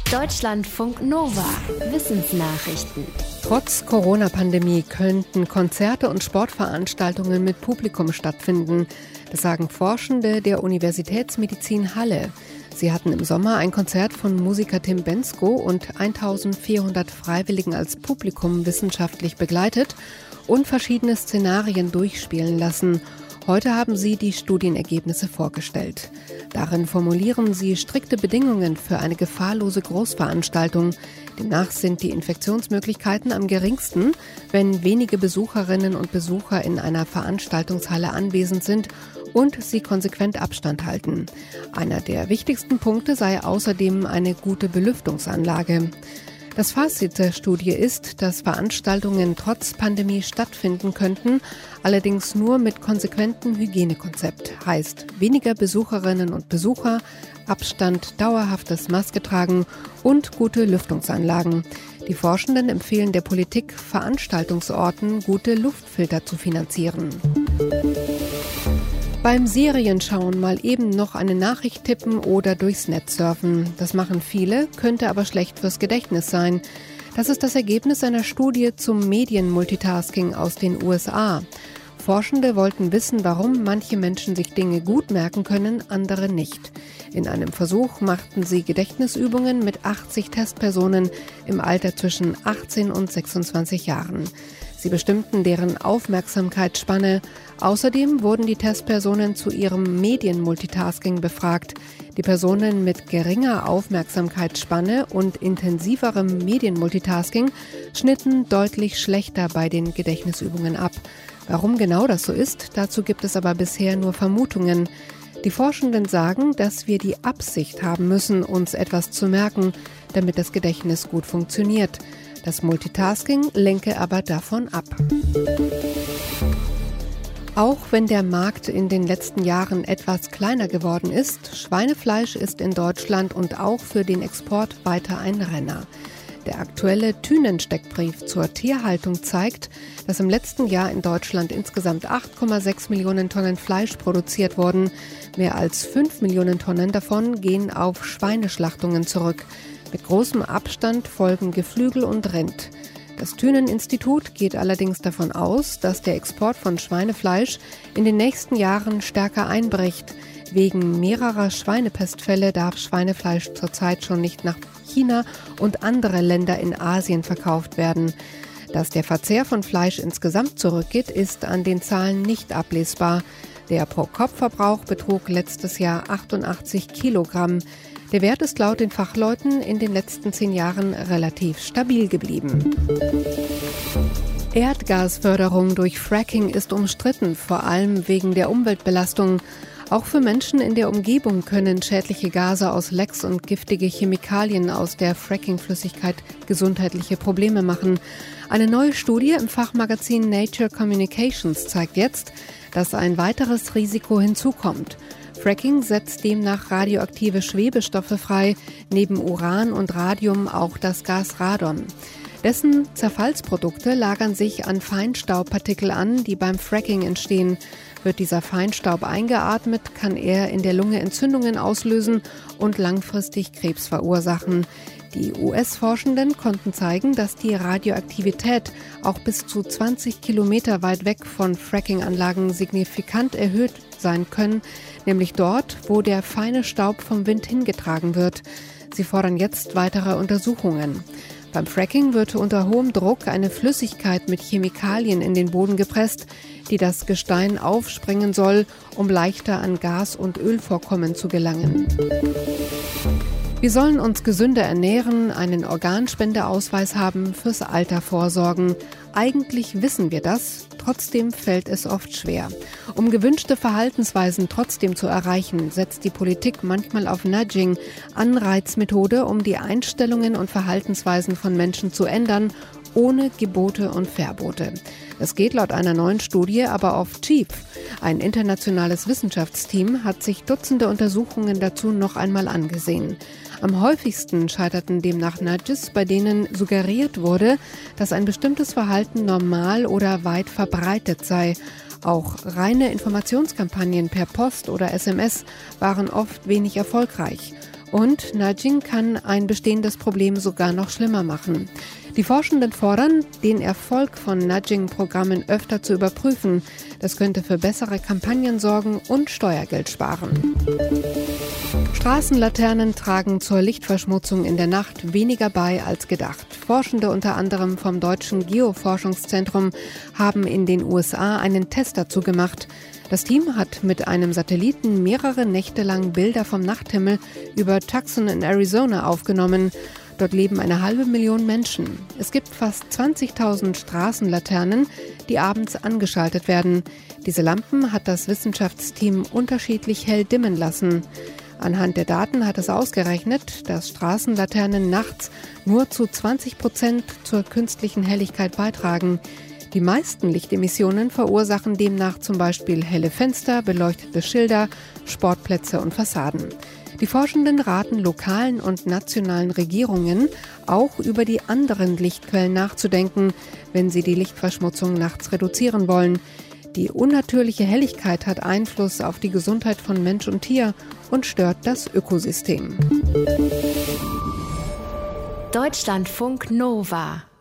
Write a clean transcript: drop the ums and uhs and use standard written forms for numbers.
Deutschlandfunk Nova. Wissensnachrichten. Trotz Corona-Pandemie könnten Konzerte und Sportveranstaltungen mit Publikum stattfinden. Das sagen Forschende der Universitätsmedizin Halle. Sie hatten im Sommer ein Konzert von Musiker Tim Bendzko und 1400 Freiwilligen als Publikum wissenschaftlich begleitet und verschiedene Szenarien durchspielen lassen. Heute haben sie die Studienergebnisse vorgestellt. Darin formulieren sie strikte Bedingungen für eine gefahrlose Großveranstaltung. Demnach sind die Infektionsmöglichkeiten am geringsten, wenn wenige Besucherinnen und Besucher in einer Veranstaltungshalle anwesend sind und sie konsequent Abstand halten. Einer der wichtigsten Punkte sei außerdem eine gute Belüftungsanlage. Das Fazit der Studie ist, dass Veranstaltungen trotz Pandemie stattfinden könnten, allerdings nur mit konsequentem Hygienekonzept. Heißt weniger Besucherinnen und Besucher, Abstand, dauerhaftes Maske tragen und gute Lüftungsanlagen. Die Forschenden empfehlen der Politik, Veranstaltungsorten gute Luftfilter zu finanzieren. Beim Serienschauen mal eben noch eine Nachricht tippen oder durchs Netz surfen. Das machen viele, könnte aber schlecht fürs Gedächtnis sein. Das ist das Ergebnis einer Studie zum Medienmultitasking aus den USA. Forschende wollten wissen, warum manche Menschen sich Dinge gut merken können, andere nicht. In einem Versuch machten sie Gedächtnisübungen mit 80 Testpersonen im Alter zwischen 18 und 26 Jahren. Sie bestimmten deren Aufmerksamkeitsspanne. Außerdem wurden die Testpersonen zu ihrem Medienmultitasking befragt. Die Personen mit geringer Aufmerksamkeitsspanne und intensiverem Medienmultitasking schnitten deutlich schlechter bei den Gedächtnisübungen ab. Warum genau das so ist, dazu gibt es aber bisher nur Vermutungen. Die Forschenden sagen, dass wir die Absicht haben müssen, uns etwas zu merken, damit das Gedächtnis gut funktioniert. Das Multitasking lenke aber davon ab. Auch wenn der Markt in den letzten Jahren etwas kleiner geworden ist, Schweinefleisch ist in Deutschland und auch für den Export weiter ein Renner. Der aktuelle Thünen-Steckbrief zur Tierhaltung zeigt, dass im letzten Jahr in Deutschland insgesamt 8,6 Millionen Tonnen Fleisch produziert wurden. Mehr als 5 Millionen Tonnen davon gehen auf Schweineschlachtungen zurück. Mit großem Abstand folgen Geflügel und Rind. Das Thünen-Institut geht allerdings davon aus, dass der Export von Schweinefleisch in den nächsten Jahren stärker einbricht. Wegen mehrerer Schweinepestfälle darf Schweinefleisch zurzeit schon nicht nach China und andere Länder in Asien verkauft werden. Dass der Verzehr von Fleisch insgesamt zurückgeht, ist an den Zahlen nicht ablesbar. Der Pro-Kopf-Verbrauch betrug letztes Jahr 88 Kilogramm. Der Wert ist laut den Fachleuten in den letzten 10 Jahren relativ stabil geblieben. Erdgasförderung durch Fracking ist umstritten, vor allem wegen der Umweltbelastung. Auch für Menschen in der Umgebung können schädliche Gase aus Lecks und giftige Chemikalien aus der Fracking-Flüssigkeit gesundheitliche Probleme machen. Eine neue Studie im Fachmagazin Nature Communications zeigt jetzt, dass ein weiteres Risiko hinzukommt. Fracking setzt demnach radioaktive Schwebestoffe frei, neben Uran und Radium auch das Gas Radon. Dessen Zerfallsprodukte lagern sich an Feinstaubpartikel an, die beim Fracking entstehen. Wird dieser Feinstaub eingeatmet, kann er in der Lunge Entzündungen auslösen und langfristig Krebs verursachen. Die US-Forschenden konnten zeigen, dass die Radioaktivität auch bis zu 20 Kilometer weit weg von Fracking-Anlagen signifikant erhöht sein können, nämlich dort, wo der feine Staub vom Wind hingetragen wird. Sie fordern jetzt weitere Untersuchungen. Beim Fracking wird unter hohem Druck eine Flüssigkeit mit Chemikalien in den Boden gepresst, die das Gestein aufsprengen soll, um leichter an Gas- und Ölvorkommen zu gelangen. Wir sollen uns gesünder ernähren, einen Organspendeausweis haben, fürs Alter vorsorgen. Eigentlich wissen wir das, trotzdem fällt es oft schwer. Um gewünschte Verhaltensweisen trotzdem zu erreichen, setzt die Politik manchmal auf Nudging, Anreizmethode, um die Einstellungen und Verhaltensweisen von Menschen zu ändern, ohne Gebote und Verbote. Das geht laut einer neuen Studie aber oft schief. Ein internationales Wissenschaftsteam hat sich Dutzende Untersuchungen dazu noch einmal angesehen. Am häufigsten scheiterten demnach Nudges, bei denen suggeriert wurde, dass ein bestimmtes Verhalten normal oder weit verbreitet sei. Auch reine Informationskampagnen per Post oder SMS waren oft wenig erfolgreich. Und Nudging kann ein bestehendes Problem sogar noch schlimmer machen. Die Forschenden fordern, den Erfolg von Nudging-Programmen öfter zu überprüfen. Das könnte für bessere Kampagnen sorgen und Steuergeld sparen. Straßenlaternen tragen zur Lichtverschmutzung in der Nacht weniger bei als gedacht. Forschende unter anderem vom Deutschen Geoforschungszentrum haben in den USA einen Test dazu gemacht. Das Team hat mit einem Satelliten mehrere Nächte lang Bilder vom Nachthimmel über Tucson in Arizona aufgenommen. Dort leben 500.000 Menschen. Es gibt fast 20.000 Straßenlaternen, die abends angeschaltet werden. Diese Lampen hat das Wissenschaftsteam unterschiedlich hell dimmen lassen. Anhand der Daten hat es ausgerechnet, dass Straßenlaternen nachts nur zu 20% zur künstlichen Helligkeit beitragen. Die meisten Lichtemissionen verursachen demnach zum Beispiel helle Fenster, beleuchtete Schilder, Sportplätze und Fassaden. Die Forschenden raten lokalen und nationalen Regierungen, auch über die anderen Lichtquellen nachzudenken, wenn sie die Lichtverschmutzung nachts reduzieren wollen. Die unnatürliche Helligkeit hat Einfluss auf die Gesundheit von Mensch und Tier und stört das Ökosystem. Deutschlandfunk Nova